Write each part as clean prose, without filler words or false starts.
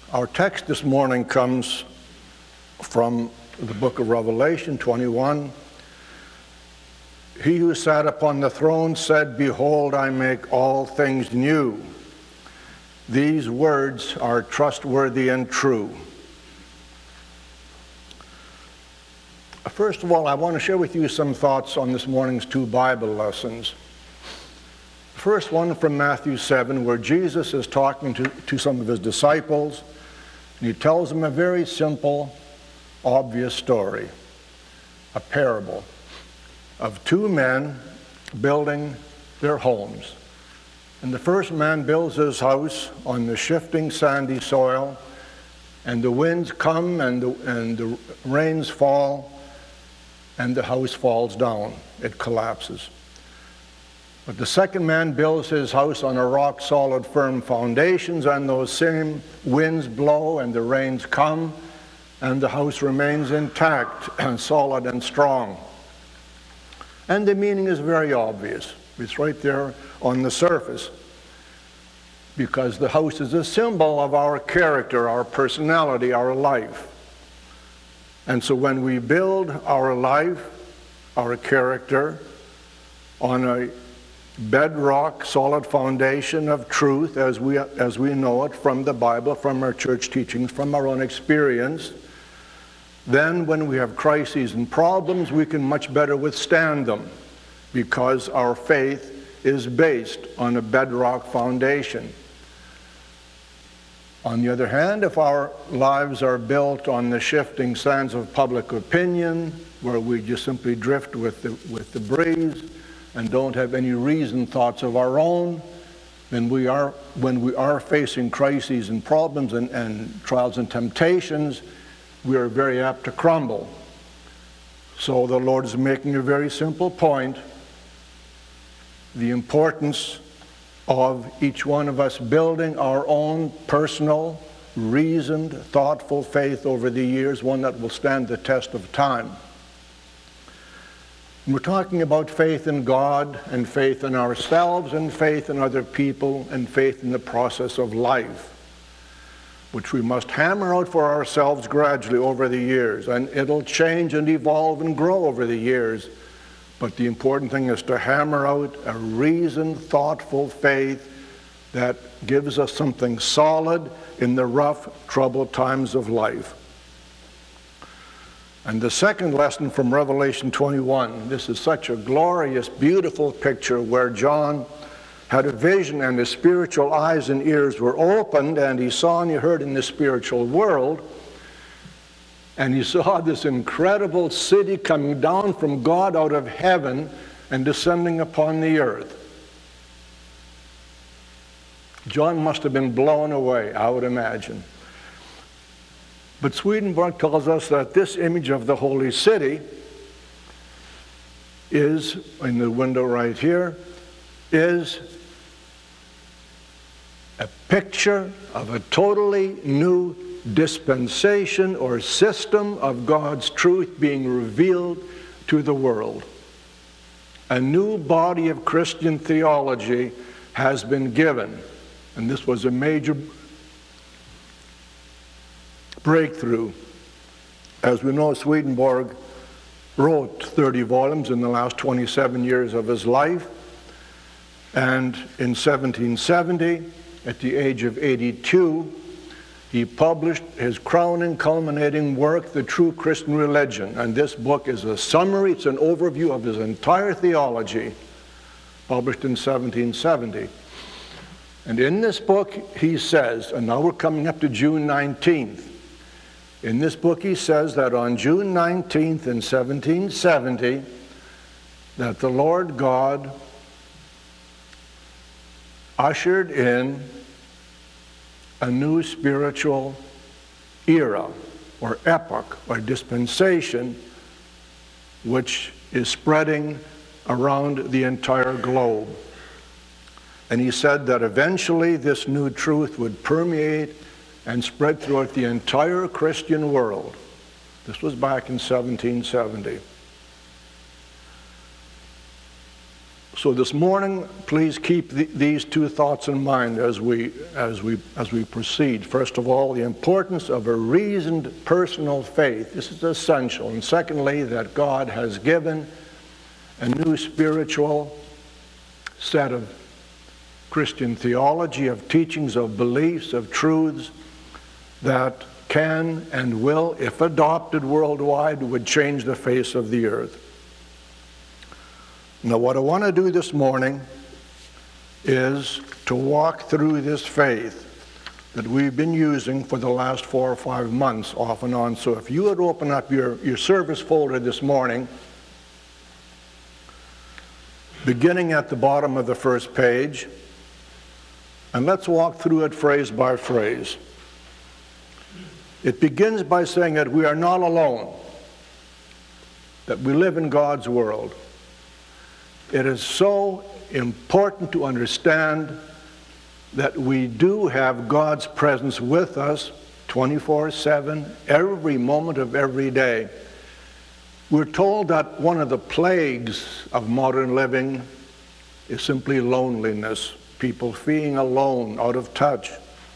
Our text this morning comes from the book of Revelation 21. He who sat upon the throne said, "Behold, I make all things new." These words are trustworthy and true. First of all, I want to share with you some thoughts on this morning's two Bible lessons. The first one from Matthew 7, where Jesus is talking to some of his disciples, and he tells them a very simple, obvious story, a parable of two men building their homes. And the first man builds his house on the shifting sandy soil, and the winds come and the rains fall, and the house falls down. It collapses. But the second man builds his house on a rock-solid, firm foundations, and those same winds blow and the rains come, and the house remains intact and solid and strong. And the meaning is very obvious. It's right there on the surface. Because the house is a symbol of our character, our personality, our life. And so when we build our life, our character, on a bedrock, solid foundation of truth as we know it from the Bible, from our church teachings, from our own experience, then when we have crises and problems, we can much better withstand them because our faith is based on a bedrock foundation. On the other hand, if our lives are built on the shifting sands of public opinion, where we just simply drift with the breeze and don't have any reasoned thoughts of our own, then when we are facing crises and problems and trials and temptations, we are very apt to crumble. So the Lord is making a very simple point: the importance of each one of us building our own personal, reasoned, thoughtful faith over the years, one that will stand the test of time. We're talking about faith in God and faith in ourselves and faith in other people and faith in the process of life, which we must hammer out for ourselves gradually over the years. And it'll change and evolve and grow over the years. But the important thing is to hammer out a reasoned, thoughtful faith that gives us something solid in the rough, troubled times of life. And the second lesson from Revelation 21, this is such a glorious, beautiful picture where John had a vision and his spiritual eyes and ears were opened, and he saw and he heard in the spiritual world. And he saw this incredible city coming down from God out of heaven and descending upon the earth. John must have been blown away, I would imagine. But Swedenborg tells us that this image of the holy city is, in the window right here, is a picture of a totally new dispensation or system of God's truth being revealed to the world. A new body of Christian theology has been given, and this was a major breakthrough. As we know, Swedenborg wrote 30 volumes in the last 27 years of his life, and in 1770, at the age of 82, he published his crowning, culminating work, The True Christian Religion. And this book is a summary, it's an overview of his entire theology, published in 1770. And in this book he says, and now we're coming up to June 19th, in this book he says that on June 19th in 1770, that the Lord God ushered in a new spiritual era or epoch or dispensation which is spreading around the entire globe. And he said that eventually this new truth would permeate and spread throughout the entire Christian world. This was back in 1770. So this morning, please keep these two thoughts in mind as we proceed. First of all, the importance of a reasoned personal faith. This is essential. And secondly, that God has given a new spiritual set of Christian theology, of teachings, of beliefs, of truths that can and will, if adopted worldwide, would change the face of the earth. Now, what I want to do this morning is to walk through this faith that we've been using for the last 4 or 5 months, off and on. So if you would open up your service folder this morning, beginning at the bottom of the first page, and let's walk through it phrase by phrase. It begins by saying that we are not alone, that we live in God's world. It is so important to understand that we do have God's presence with us 24/7, every moment of every day. We're told that one of the plagues of modern living is simply loneliness, people feeling alone, out of touch.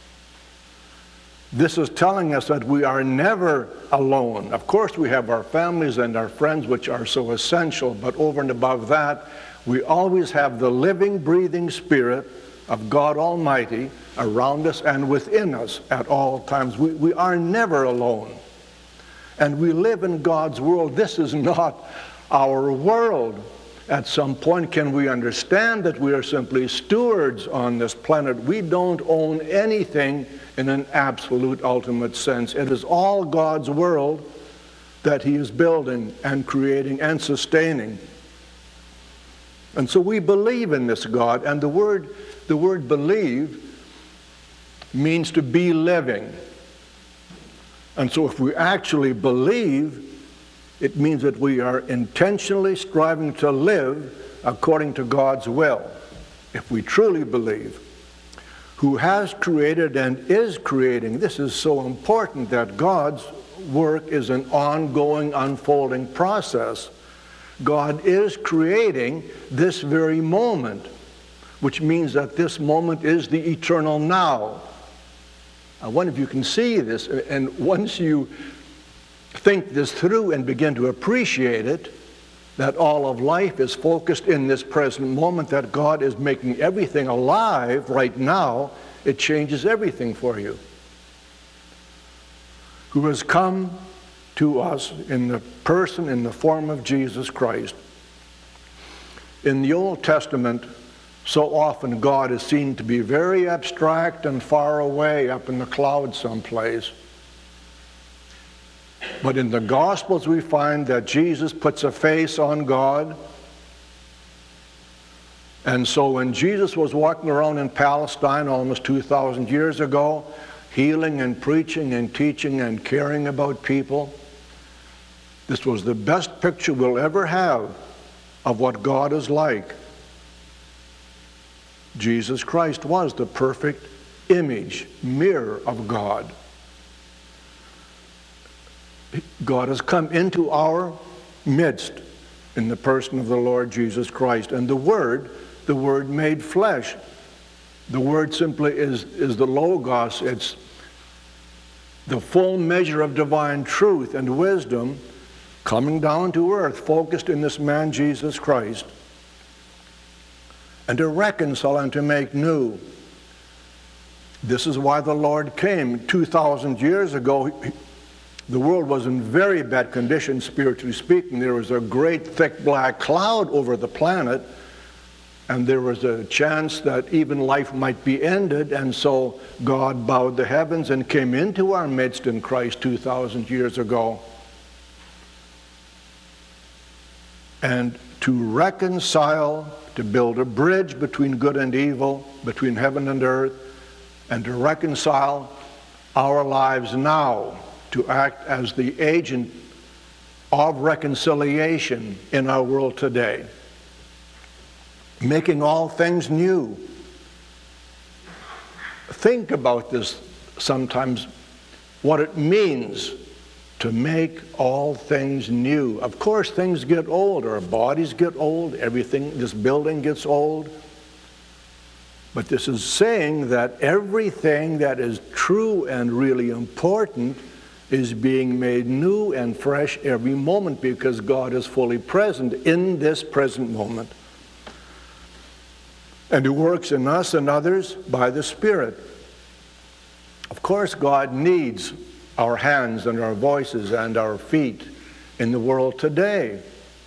This is telling us that we are never alone. Of course, we have our families and our friends, which are so essential, but over and above that, we always have the living, breathing Spirit of God Almighty around us and within us at all times. We are never alone. And we live in God's world. This is not our world. At some point, can we understand that we are simply stewards on this planet? We don't own anything in an absolute, ultimate sense. It is all God's world that He is building and creating and sustaining. And so we believe in this God, and the word believe means to be living. And so if we actually believe, it means that we are intentionally striving to live according to God's will. If we truly believe, who has created and is creating. This is so important, that God's work is an ongoing, unfolding process. God is creating this very moment, which means that this moment is the eternal now. I wonder if you can see this, and once you think this through and begin to appreciate it, that all of life is focused in this present moment, that God is making everything alive right now, it changes everything for you. Who has come to us in the person, in the form of Jesus Christ. In the Old Testament, so often God is seen to be very abstract and far away, up in the clouds someplace. But in the Gospels we find that Jesus puts a face on God. And so when Jesus was walking around in Palestine almost 2,000 years ago, healing and preaching and teaching and caring about people, this was the best picture we'll ever have of what God is like. Jesus Christ was the perfect image, mirror of God. God has come into our midst in the person of the Lord Jesus Christ. And the Word made flesh. The Word simply is the Logos. It's the full measure of divine truth and wisdom coming down to earth, focused in this man Jesus Christ, and to reconcile and to make new. This is why the Lord came. 2,000 years ago, the world was in very bad condition, spiritually speaking. There was a great thick black cloud over the planet, and there was a chance that even life might be ended, and so God bowed the heavens and came into our midst in Christ 2,000 years ago. And to reconcile, to build a bridge between good and evil, between heaven and earth, and to reconcile our lives now, to act as the agent of reconciliation in our world today, making all things new. Think about this sometimes, what it means to make all things new. Of course, things get old. Our bodies get old. Everything, this building gets old. But this is saying that everything that is true and really important is being made new and fresh every moment, because God is fully present in this present moment. And He works in us and others by the Spirit. Of course, God needs our hands and our voices and our feet in the world today.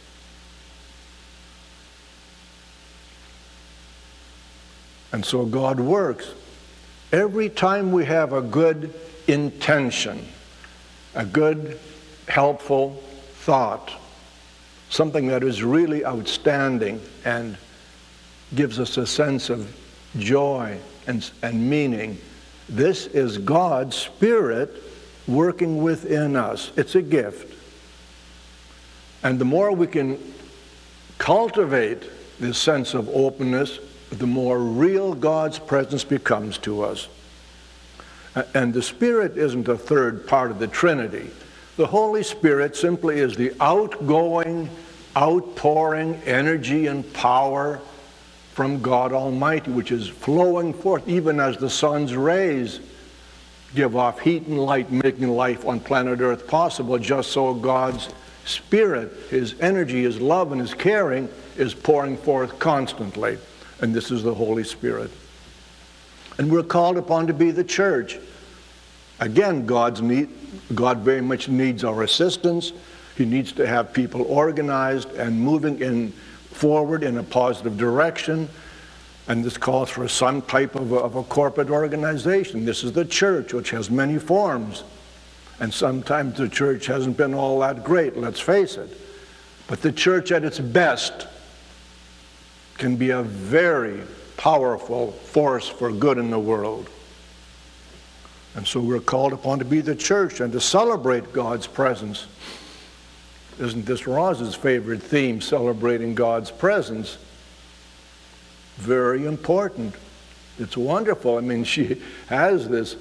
And so God works. Every time we have a good intention, a good, helpful thought, something that is really outstanding and gives us a sense of joy and meaning, this is God's Spirit working within us. It's a gift. And the more we can cultivate this sense of openness, the more real God's presence becomes to us. And the Spirit isn't a third part of the Trinity. The Holy Spirit simply is the outgoing, outpouring energy and power from God Almighty, which is flowing forth even as the sun's rays give off heat and light, making life on planet Earth possible. Just so God's Spirit, His energy, His love, and His caring is pouring forth constantly. And this is the Holy Spirit. And we're called upon to be the church. Again, God very much needs our assistance. He needs to have people organized and moving forward in a positive direction. And this calls for some type of a corporate organization. This is the church, which has many forms. And sometimes the church hasn't been all that great, let's face it. But the church at its best can be a very powerful force for good in the world. And so we're called upon to be the church and to celebrate God's presence. Isn't this Roz's favorite theme, celebrating God's presence? Very important. It's wonderful. I mean, she has this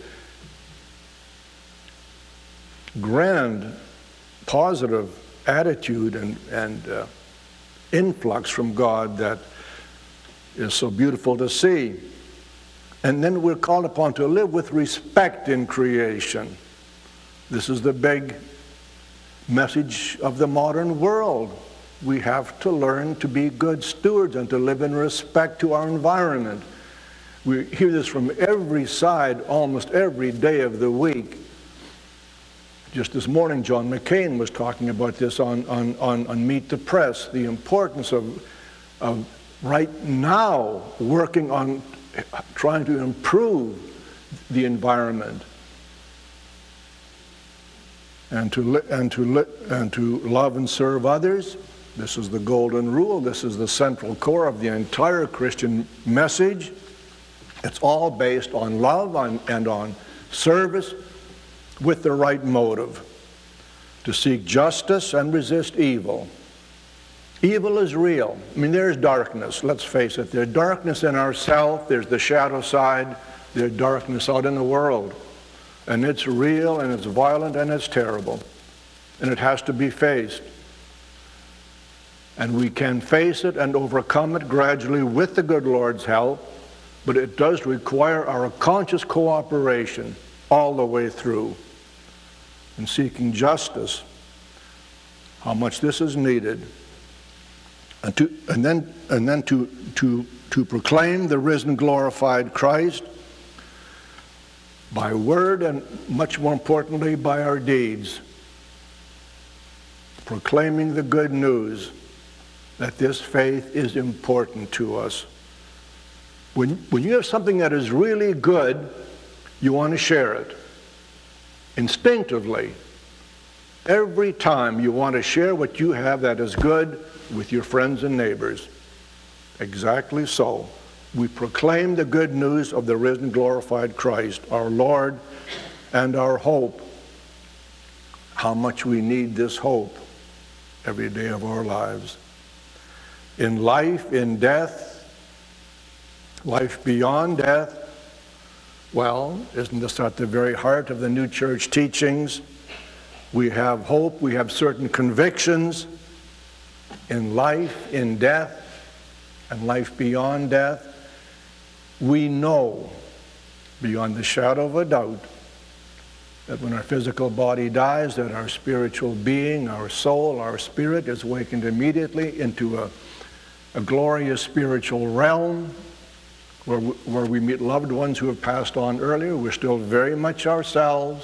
grand, positive attitude and influx from God that is so beautiful to see. And then we're called upon to live with respect in creation. This is the big message of the modern world. We have to learn to be good stewards and to live in respect to our environment. We hear this from every side almost every day of the week. Just this morning, John McCain was talking about this on Meet the Press, the importance of right now working on trying to improve the environment and to love and serve others. This is the golden rule. This is the central core of the entire Christian message. It's all based on love and on service with the right motive, to seek justice and resist evil. Evil is real. I mean, there's darkness, let's face it. There's darkness in ourselves, there's the shadow side, there's darkness out in the world. And it's real, and it's violent, and it's terrible. And it has to be faced. And we can face it and overcome it gradually with the good Lord's help, but it does require our conscious cooperation all the way through in seeking justice, how much this is needed. And then to proclaim the risen, glorified Christ by word and, much more importantly, by our deeds. Proclaiming the good news that this faith is important to us. When you have something that is really good, you want to share it. Instinctively, every time you want to share what you have that is good with your friends and neighbors. Exactly so. We proclaim the good news of the risen, glorified Christ, our Lord and our hope. How much we need this hope every day of our lives. In life, in death, life beyond death. Well, isn't this at the very heart of the new church teachings? We have hope, we have certain convictions in life, in death, and life beyond death. We know beyond the shadow of a doubt that when our physical body dies, that our spiritual being, our soul, our spirit is awakened immediately into a glorious spiritual realm where we meet loved ones who have passed on earlier. We're still very much ourselves.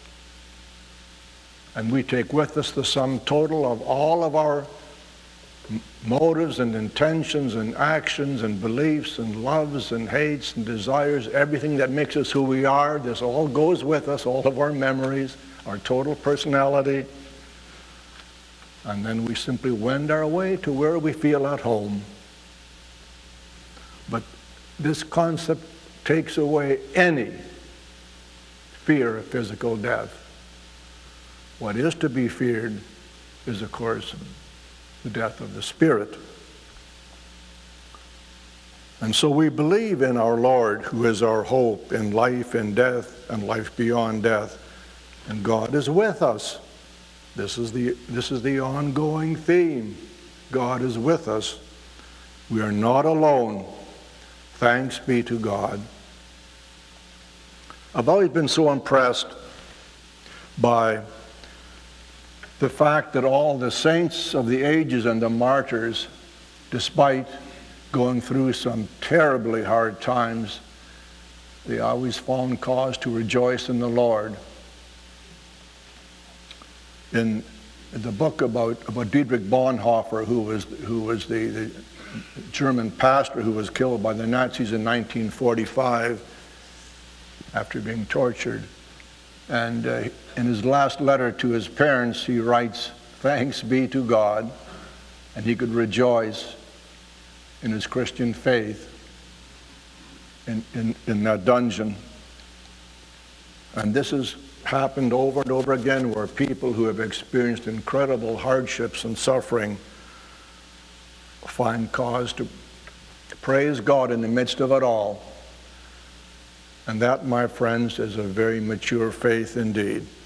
And we take with us the sum total of all of our motives and intentions and actions and beliefs and loves and hates and desires, everything that makes us who we are. This all goes with us, all of our memories, our total personality. And then we simply wend our way to where we feel at home. But this concept takes away any fear of physical death. What is to be feared is, of course, the death of the spirit. And so we believe in our Lord, who is our hope in life and death and life beyond death. And God is with us. This is the ongoing theme. God is with us. We are not alone. Thanks be to God. I've always been so impressed by the fact that all the saints of the ages and the martyrs, despite going through some terribly hard times, they always found cause to rejoice in the Lord. In the book about Dietrich Bonhoeffer, who was the German pastor who was killed by the Nazis in 1945 after being tortured, and in his last letter to his parents, he writes, "Thanks be to God," and he could rejoice in his Christian faith in that dungeon. And this has happened over and over again, where people who have experienced incredible hardships and suffering find cause to praise God in the midst of it all. And that, my friends, is a very mature faith indeed.